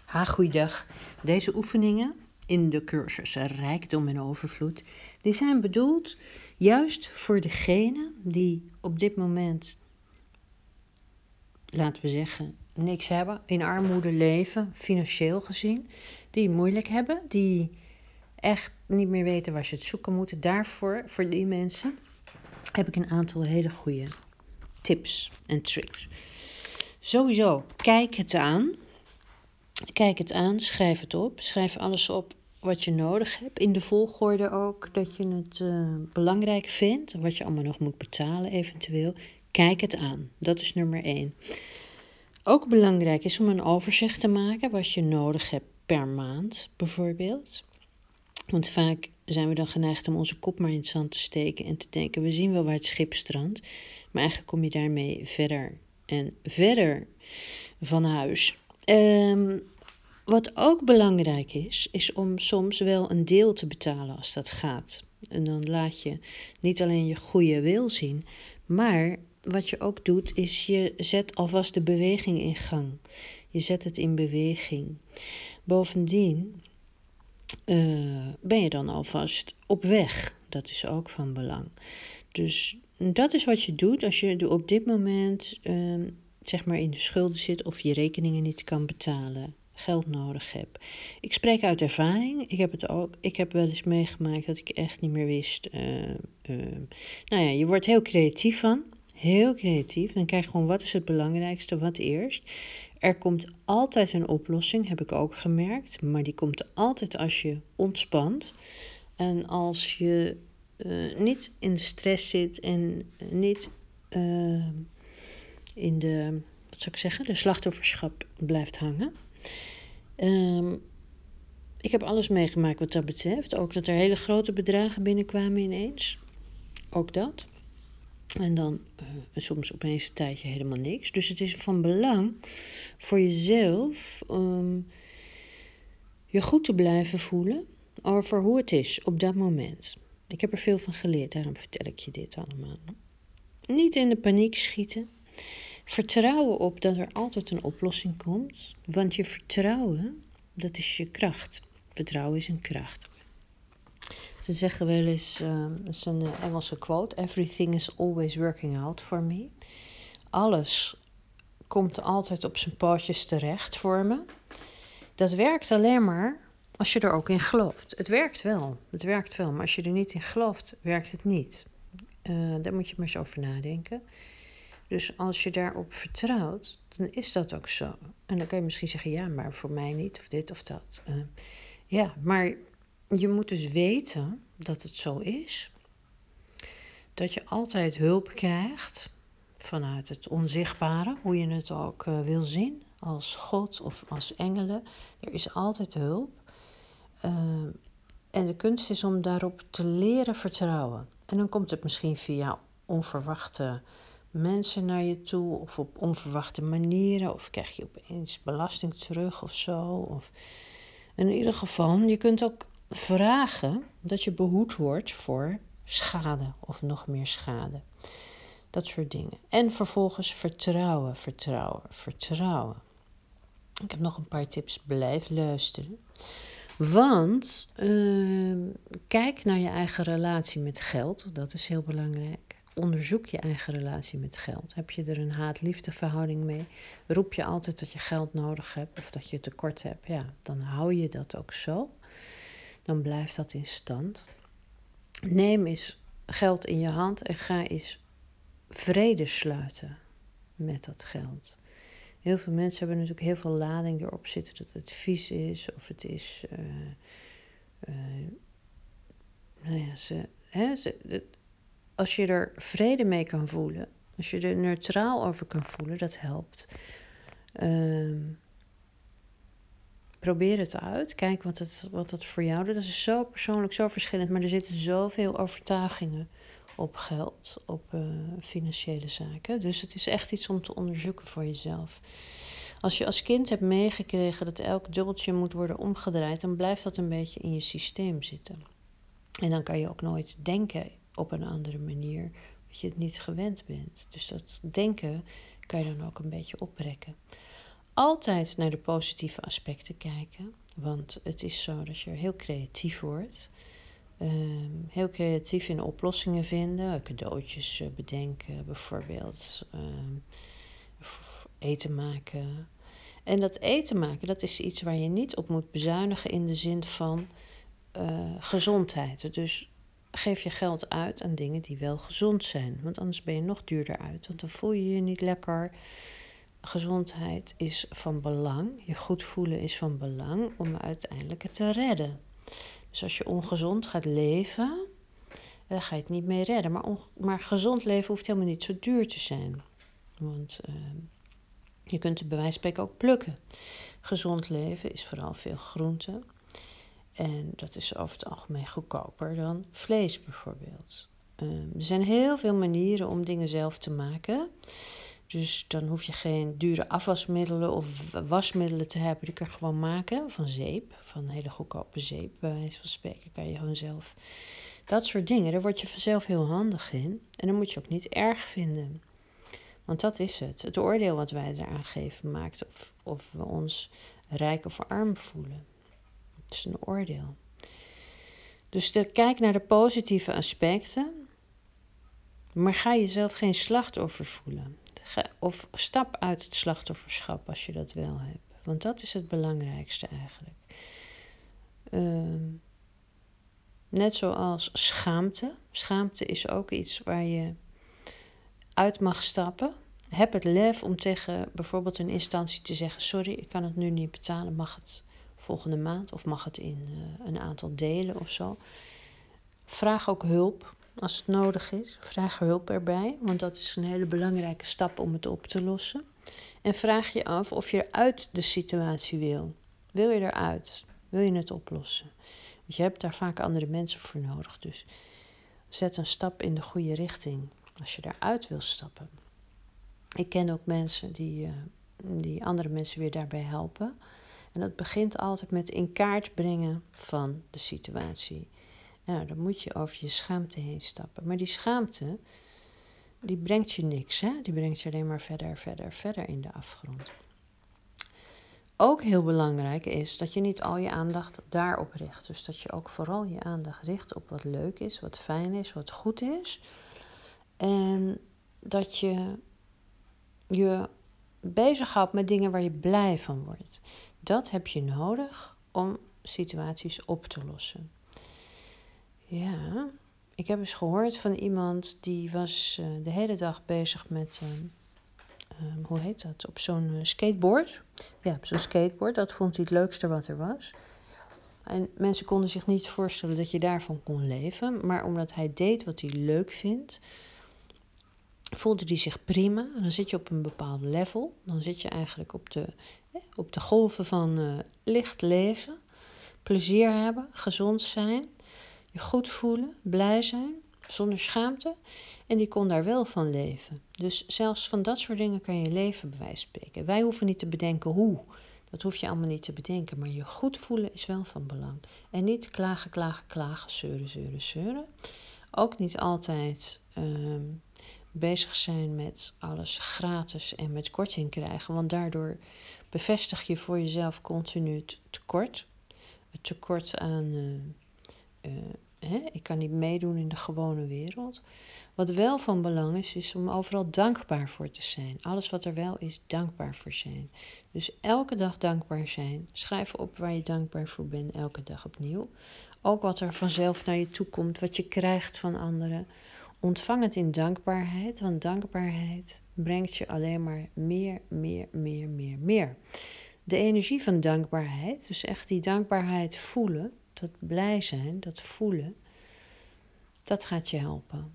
Goeiedag. Deze oefeningen in de cursus Rijkdom en Overvloed, die zijn bedoeld juist voor degenen die op dit moment, laten we zeggen, niks hebben, in armoede leven, financieel gezien, die moeilijk hebben, die echt niet meer weten waar ze het zoeken moeten. Daarvoor, voor die mensen, heb ik een aantal hele goede tips en tricks. Sowieso, kijk het aan. Kijk het aan, schrijf het op. Schrijf alles op wat je nodig hebt. In de volgorde ook dat je het belangrijk vindt. Wat je allemaal nog moet betalen eventueel. Kijk het aan. Dat is nummer 1. Ook belangrijk is om een overzicht te maken wat je nodig hebt per maand bijvoorbeeld. Want vaak zijn we dan geneigd om onze kop maar in het zand te steken en te denken, we zien wel waar het schip strandt. Maar eigenlijk kom je daarmee verder en verder van huis. Wat ook belangrijk is om soms wel een deel te betalen als dat gaat. En dan laat je niet alleen je goede wil zien, maar wat je ook doet is je zet alvast de beweging in gang. Je zet het in beweging. Bovendien ben je dan alvast op weg. Dat is ook van belang. Dus dat is wat je doet als je op dit moment zeg maar in de schulden zit of je rekeningen niet kan betalen, geld nodig hebt. Ik spreek uit ervaring. Ik heb wel eens meegemaakt dat ik echt niet meer wist. Je wordt heel creatief van. Heel creatief. Dan krijg je gewoon wat is het belangrijkste, wat eerst. Er komt altijd een oplossing, heb ik ook gemerkt. Maar die komt altijd als je ontspant. En als je niet in de stress zit en niet in de, de slachtofferschap blijft hangen. Ik heb alles meegemaakt wat dat betreft. Ook dat er hele grote bedragen binnenkwamen ineens. Ook dat. En dan soms opeens een tijdje helemaal niks. Dus het is van belang voor jezelf je goed te blijven voelen over hoe het is op dat moment. Ik heb er veel van geleerd, daarom vertel ik je dit allemaal. Niet in de paniek schieten. Vertrouwen op dat er altijd een oplossing komt. Want je vertrouwen, dat is je kracht. Vertrouwen is een kracht. Ze zeggen wel eens, dat is een Engelse quote, everything is always working out for me. Alles komt altijd op zijn pootjes terecht voor me. Dat werkt alleen maar als je er ook in gelooft. Het werkt wel, maar als je er niet in gelooft, werkt het niet. Daar moet je maar eens over nadenken. Dus als je daarop vertrouwt, dan is dat ook zo. En dan kan je misschien zeggen, ja, maar voor mij niet, of dit of dat. Maar je moet dus weten dat het zo is. Dat je altijd hulp krijgt vanuit het onzichtbare, hoe je het ook wil zien, als God of als engelen. Er is altijd hulp. En de kunst is om daarop te leren vertrouwen. En dan komt het misschien via onverwachte mensen naar je toe, of op onverwachte manieren, of krijg je opeens belasting terug of zo. Of in ieder geval, je kunt ook vragen dat je behoed wordt voor schade of nog meer schade. Dat soort dingen. En vervolgens vertrouwen. Ik heb nog een paar tips, blijf luisteren. Want kijk naar je eigen relatie met geld, dat is heel belangrijk. Onderzoek je eigen relatie met geld. Heb je er een haat-liefde verhouding mee? Roep je altijd dat je geld nodig hebt of dat je tekort hebt? Ja, dan hou je dat ook zo. Dan blijft dat in stand. Neem eens geld in je hand en ga eens vrede sluiten met dat geld. Heel veel mensen hebben natuurlijk heel veel lading erop zitten dat het vies is of het is. Als je er vrede mee kan voelen, als je er neutraal over kan voelen, dat helpt. Probeer het uit. Kijk wat het voor jou doet. Dat is zo persoonlijk, zo verschillend. Maar er zitten zoveel overtuigingen op geld, op financiële zaken. Dus het is echt iets om te onderzoeken voor jezelf. Als je als kind hebt meegekregen dat elk dubbeltje moet worden omgedraaid, dan blijft dat een beetje in je systeem zitten. En dan kan je ook nooit denken op een andere manier, omdat je het niet gewend bent. Dus dat denken kan je dan ook een beetje oprekken. altijd naar de positieve aspecten kijken. Want het is zo dat je heel creatief wordt. Heel creatief in oplossingen vinden. Cadeautjes bedenken bijvoorbeeld. Eten maken. En dat eten maken, dat is iets waar je niet op moet bezuinigen in de zin van gezondheid. Dus geef je geld uit aan dingen die wel gezond zijn. Want anders ben je nog duurder uit. Want dan voel je je niet lekker. Gezondheid is van belang. Je goed voelen is van belang om uiteindelijk het te redden. Dus als je ongezond gaat leven, dan ga je het niet mee redden. Maar gezond leven hoeft helemaal niet zo duur te zijn. Want je kunt het bij wijze van spreken ook plukken. Gezond leven is vooral veel groente. En dat is over het algemeen goedkoper dan vlees bijvoorbeeld. Er zijn heel veel manieren om dingen zelf te maken. Dus dan hoef je geen dure afwasmiddelen of wasmiddelen te hebben. Die kan je gewoon maken van zeep. Van hele goedkope zeep, bij wijze van spreken, kan je gewoon zelf. Dat soort dingen, daar word je vanzelf heel handig in. En dan moet je ook niet erg vinden. Want dat is het. Het oordeel wat wij eraan geven maakt of we ons rijk of arm voelen. Het is een oordeel. Dus kijk naar de positieve aspecten. Maar ga jezelf geen slachtoffer voelen. Of stap uit het slachtofferschap als je dat wel hebt. Want dat is het belangrijkste eigenlijk. Net zoals schaamte. Schaamte is ook iets waar je uit mag stappen. Heb het lef om tegen bijvoorbeeld een instantie te zeggen: sorry, ik kan het nu niet betalen. Mag het volgende maand of mag het in een aantal delen of zo. Vraag ook hulp als het nodig is. Vraag hulp erbij, want dat is een hele belangrijke stap om het op te lossen. En vraag je af of je uit de situatie wil. Wil je eruit? Wil je het oplossen? Want je hebt daar vaak andere mensen voor nodig. Dus zet een stap in de goede richting als je daaruit wil stappen. Ik ken ook mensen die andere mensen weer daarbij helpen. En dat begint altijd met in kaart brengen van de situatie. Nou, dan moet je over je schaamte heen stappen. Maar die schaamte, die brengt je niks. Hè? Die brengt je alleen maar verder in de afgrond. Ook heel belangrijk is dat je niet al je aandacht daarop richt. Dus dat je ook vooral je aandacht richt op wat leuk is, wat fijn is, wat goed is. En dat je je bezighoudt met dingen waar je blij van wordt. Dat heb je nodig om situaties op te lossen. Ja, ik heb eens gehoord van iemand die was de hele dag bezig met, hoe heet dat, op zo'n skateboard. Ja, op zo'n skateboard, dat vond hij het leukste wat er was. En mensen konden zich niet voorstellen dat je daarvan kon leven. Maar omdat hij deed wat hij leuk vindt, voelde hij zich prima. Dan zit je op een bepaald level. Dan zit je eigenlijk op de golven van licht leven. Plezier hebben, gezond zijn. Je goed voelen, blij zijn, zonder schaamte. En die kon daar wel van leven. Dus zelfs van dat soort dingen kan je leven bij wijze van spreken. Wij hoeven niet te bedenken hoe. Dat hoef je allemaal niet te bedenken. Maar je goed voelen is wel van belang. En niet klagen, zeuren. Ook niet altijd bezig zijn met alles gratis en met korting krijgen. Want daardoor bevestig je voor jezelf continu het tekort. Het tekort aan... ik kan niet meedoen in de gewone wereld. Wat wel van belang is om overal dankbaar voor te zijn. Alles wat er wel is, dankbaar voor zijn. Dus elke dag dankbaar zijn. Schrijf op waar je dankbaar voor bent, elke dag opnieuw. Ook wat er vanzelf naar je toe komt, wat je krijgt van anderen. Ontvang het in dankbaarheid, want dankbaarheid brengt je alleen maar meer. De energie van dankbaarheid, dus echt die dankbaarheid voelen, dat blij zijn, dat voelen, dat gaat je helpen.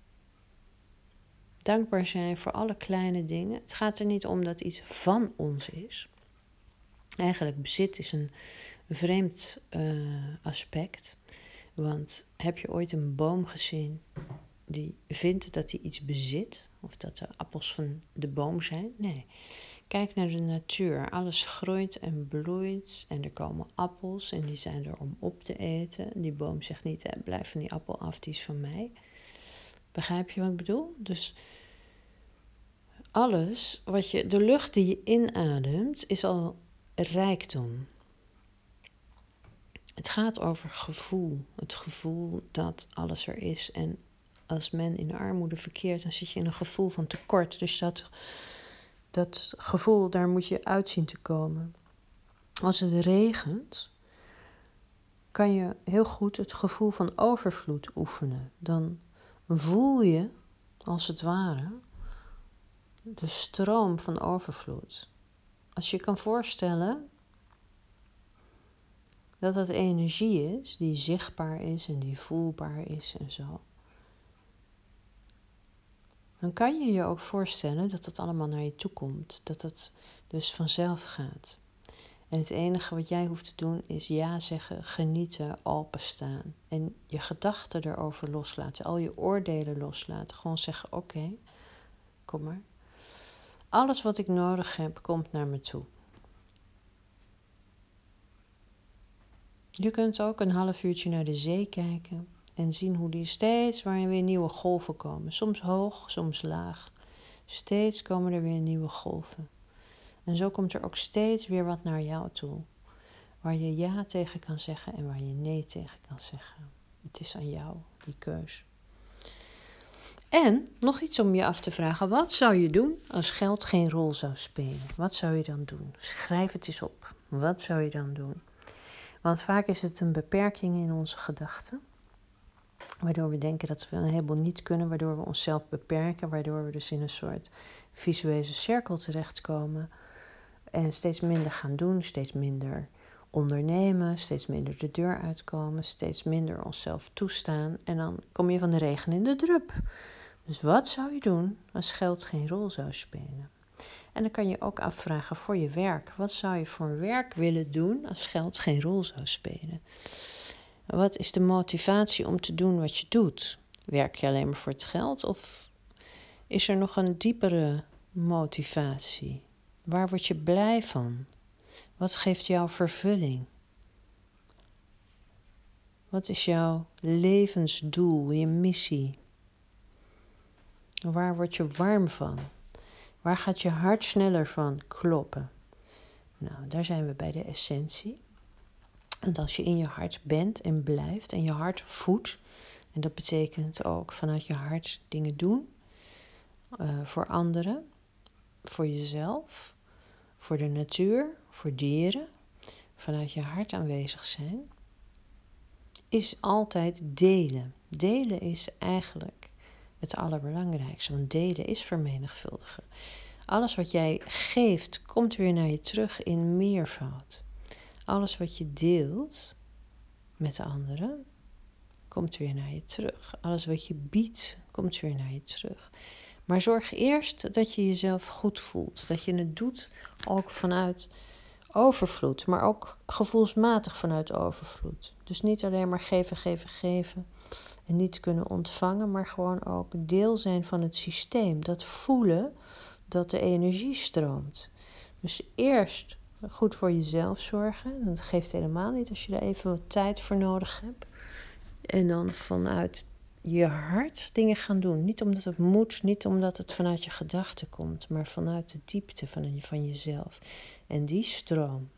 Dankbaar zijn voor alle kleine dingen. Het gaat er niet om dat iets van ons is. Eigenlijk bezit is een vreemd aspect. Want heb je ooit een boom gezien die vindt dat hij iets bezit? Of dat de appels van de boom zijn? Nee. Kijk naar de natuur. Alles groeit en bloeit en er komen appels en die zijn er om op te eten. Die boom zegt niet, blijf van die appel af, die is van mij. Begrijp je wat ik bedoel? Dus alles de lucht die je inademt, is al rijkdom. Het gaat over gevoel. Het gevoel dat alles er is. En als men in de armoede verkeert, dan zit je in een gevoel van tekort. Dus dat gevoel, daar moet je uit zien te komen. Als het regent, kan je heel goed het gevoel van overvloed oefenen. Dan voel je, als het ware, de stroom van overvloed. Als je kan voorstellen dat dat energie is die zichtbaar is en die voelbaar is en zo, dan kan je je ook voorstellen dat het allemaal naar je toe komt. Dat het dus vanzelf gaat. En het enige wat jij hoeft te doen is ja zeggen, genieten, openstaan. En je gedachten erover loslaten, al je oordelen loslaten. Gewoon zeggen, oké, kom maar. Alles wat ik nodig heb, komt naar me toe. Je kunt ook een half uurtje naar de zee kijken en zien hoe die steeds waarin weer nieuwe golven komen. Soms hoog, soms laag. Steeds komen er weer nieuwe golven. En zo komt er ook steeds weer wat naar jou toe. Waar je ja tegen kan zeggen en waar je nee tegen kan zeggen. Het is aan jou, die keus. En nog iets om je af te vragen. Wat zou je doen als geld geen rol zou spelen? Wat zou je dan doen? Schrijf het eens op. Wat zou je dan doen? Want vaak is het een beperking in onze gedachten. Waardoor we denken dat we een heleboel niet kunnen. Waardoor we onszelf beperken. Waardoor we dus in een soort visuele cirkel terechtkomen. En steeds minder gaan doen. Steeds minder ondernemen. Steeds minder de deur uitkomen. Steeds minder onszelf toestaan. En dan kom je van de regen in de drup. Dus wat zou je doen als geld geen rol zou spelen? En dan kan je ook afvragen voor je werk. Wat zou je voor werk willen doen als geld geen rol zou spelen? Wat is de motivatie om te doen wat je doet? Werk je alleen maar voor het geld of is er nog een diepere motivatie? Waar word je blij van? Wat geeft jou vervulling? Wat is jouw levensdoel, je missie? Waar word je warm van? Waar gaat je hart sneller van kloppen? Nou, daar zijn we bij de essentie. En als je in je hart bent en blijft en je hart voedt, en dat betekent ook vanuit je hart dingen doen, voor anderen, voor jezelf, voor de natuur, voor dieren, vanuit je hart aanwezig zijn, is altijd delen. Delen is eigenlijk het allerbelangrijkste, want delen is vermenigvuldigen. Alles wat jij geeft, komt weer naar je terug in meervoud. Alles wat je deelt met de anderen, komt weer naar je terug. Alles wat je biedt, komt weer naar je terug. Maar zorg eerst dat je jezelf goed voelt. Dat je het doet ook vanuit overvloed, maar ook gevoelsmatig vanuit overvloed. Dus niet alleen maar geven, geven, geven en niet kunnen ontvangen, maar gewoon ook deel zijn van het systeem. Dat voelen dat de energie stroomt. Dus eerst goed voor jezelf zorgen. Dat geeft helemaal niet als je daar even wat tijd voor nodig hebt. En dan vanuit je hart dingen gaan doen. Niet omdat het moet, niet omdat het vanuit je gedachten komt, maar vanuit de diepte van jezelf. En die stroom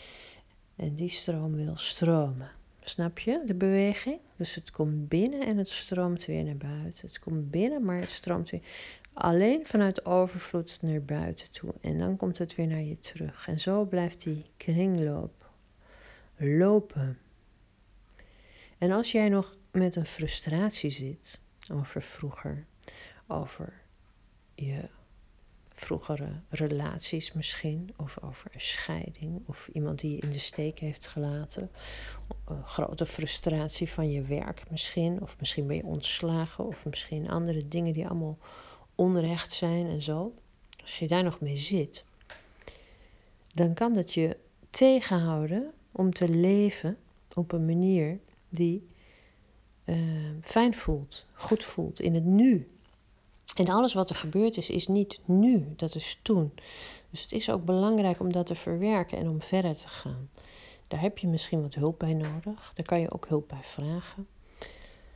wil stromen. Snap je de beweging? Dus het komt binnen en het stroomt weer naar buiten. Het komt binnen, maar het stroomt weer alleen vanuit overvloed naar buiten toe. En dan komt het weer naar je terug. En zo blijft die kringloop lopen. En als jij nog met een frustratie zit over vroeger, over je vroegere relaties misschien, of over een scheiding, of iemand die je in de steek heeft gelaten, een grote frustratie van je werk misschien, of misschien ben je ontslagen, of misschien andere dingen die allemaal onrecht zijn en zo. Als je daar nog mee zit, dan kan dat je tegenhouden om te leven op een manier die fijn voelt, goed voelt, in het nu. En alles wat er gebeurd is niet nu, dat is toen. Dus het is ook belangrijk om dat te verwerken en om verder te gaan. Daar heb je misschien wat hulp bij nodig. Daar kan je ook hulp bij vragen.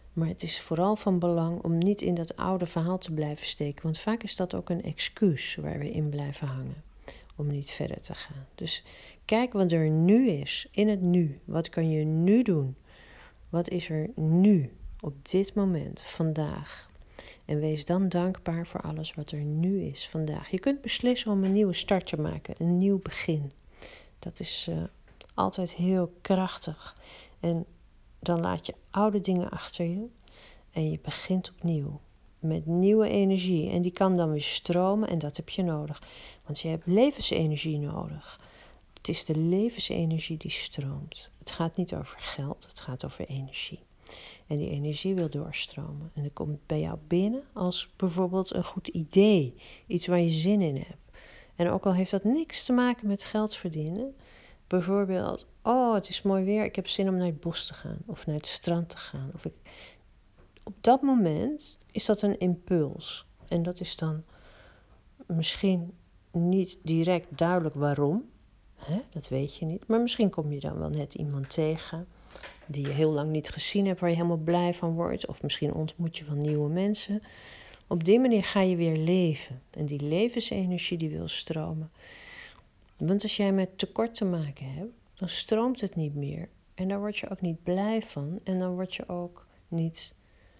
Maar het is vooral van belang om niet in dat oude verhaal te blijven steken. Want vaak is dat ook een excuus waar we in blijven hangen. Om niet verder te gaan. Dus kijk wat er nu is. In het nu. Wat kan je nu doen? Wat is er nu? Op dit moment. Vandaag. En wees dan dankbaar voor alles wat er nu is. Vandaag. Je kunt beslissen om een nieuwe start te maken. Een nieuw begin. Dat is altijd heel krachtig. En dan laat je oude dingen achter je. En je begint opnieuw. Met nieuwe energie. En die kan dan weer stromen. En dat heb je nodig. Want je hebt levensenergie nodig. Het is de levensenergie die stroomt. Het gaat niet over geld. Het gaat over energie. En die energie wil doorstromen. En dat komt bij jou binnen als bijvoorbeeld een goed idee. Iets waar je zin in hebt. En ook al heeft dat niks te maken met geld verdienen. Bijvoorbeeld, oh het is mooi weer. Ik heb zin om naar het bos te gaan. Of naar het strand te gaan. Op dat moment is dat een impuls. En dat is dan misschien niet direct duidelijk waarom. Dat weet je niet. Maar misschien kom je dan wel net iemand tegen die je heel lang niet gezien hebt, waar je helemaal blij van wordt. Of misschien ontmoet je wel nieuwe mensen. Op die manier ga je weer leven. En die levensenergie die wil stromen. Want als jij met tekort te maken hebt, dan stroomt het niet meer. En daar word je ook niet blij van. En dan word je ook niet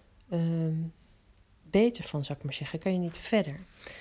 beter van, zou ik maar zeggen. Kan je niet verder.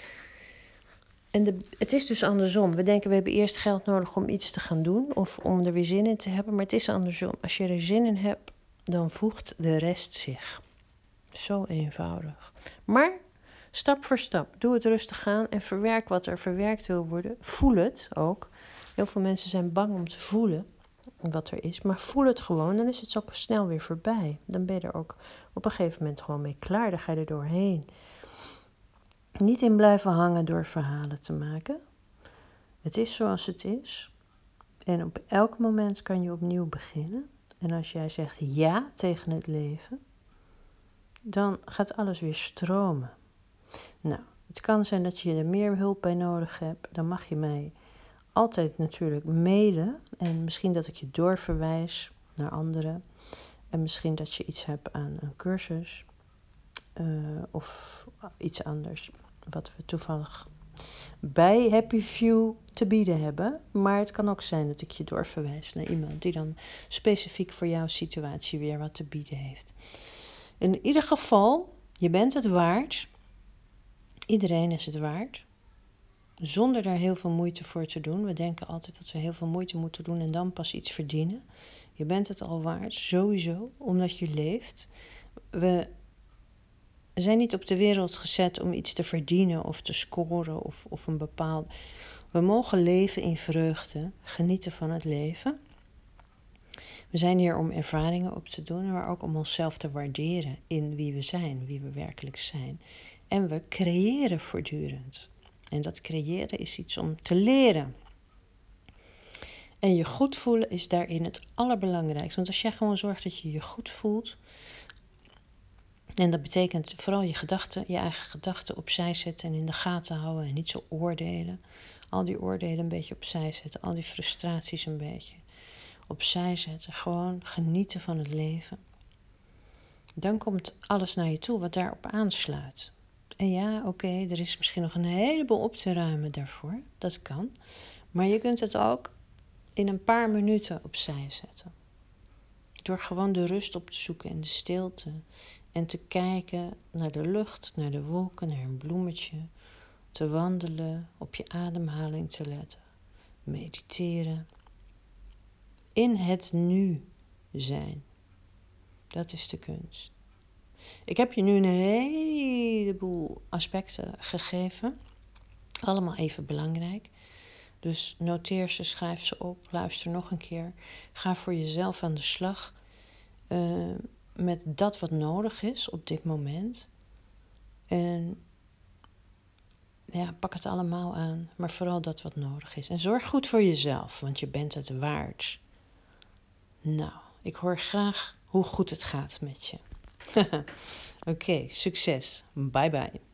En het is dus andersom. We denken we hebben eerst geld nodig om iets te gaan doen. Of om er weer zin in te hebben. Maar het is andersom. Als je er zin in hebt, dan voegt de rest zich. Zo eenvoudig. Maar stap voor stap. Doe het rustig aan en verwerk wat er verwerkt wil worden. Voel het ook. Heel veel mensen zijn bang om te voelen wat er is. Maar voel het gewoon. Dan is het ook snel weer voorbij. Dan ben je er ook op een gegeven moment gewoon mee klaar. Dan ga je er doorheen. Niet in blijven hangen door verhalen te maken. Het is zoals het is. En op elk moment kan je opnieuw beginnen. En als jij zegt ja tegen het leven, dan gaat alles weer stromen. Nou, het kan zijn dat je er meer hulp bij nodig hebt. Dan mag je mij altijd natuurlijk mailen. En misschien dat ik je doorverwijs naar anderen. En misschien dat je iets hebt aan een cursus. Of iets anders. Wat we toevallig bij Happy Few te bieden hebben. Maar het kan ook zijn dat ik je doorverwijs naar iemand die dan specifiek voor jouw situatie weer wat te bieden heeft. In ieder geval, je bent het waard. Iedereen is het waard. Zonder daar heel veel moeite voor te doen. We denken altijd dat we heel veel moeite moeten doen en dan pas iets verdienen. Je bent het al waard, sowieso, omdat je leeft. We zijn niet op de wereld gezet om iets te verdienen of te scoren of een bepaald. We mogen leven in vreugde, genieten van het leven. We zijn hier om ervaringen op te doen, maar ook om onszelf te waarderen in wie we zijn, wie we werkelijk zijn. En we creëren voortdurend. En dat creëren is iets om te leren. En je goed voelen is daarin het allerbelangrijkste. Want als jij gewoon zorgt dat je je goed voelt. En dat betekent vooral je eigen gedachten opzij zetten en in de gaten houden en niet zo oordelen. Al die oordelen een beetje opzij zetten, al die frustraties een beetje opzij zetten. Gewoon genieten van het leven. Dan komt alles naar je toe wat daarop aansluit. En ja, oké, er is misschien nog een heleboel op te ruimen daarvoor. Dat kan. Maar je kunt het ook in een paar minuten opzij zetten. Door gewoon de rust op te zoeken en de stilte. En te kijken naar de lucht, naar de wolken, naar een bloemetje. Te wandelen, op je ademhaling te letten. Mediteren. In het nu zijn. Dat is de kunst. Ik heb je nu een heleboel aspecten gegeven. Allemaal even belangrijk. Dus noteer ze, schrijf ze op, luister nog een keer. Ga voor jezelf aan de slag met dat wat nodig is op dit moment. En ja, pak het allemaal aan, maar vooral dat wat nodig is. En zorg goed voor jezelf, want je bent het waard. Nou, ik hoor graag hoe goed het gaat met je. Oké, succes. Bye bye.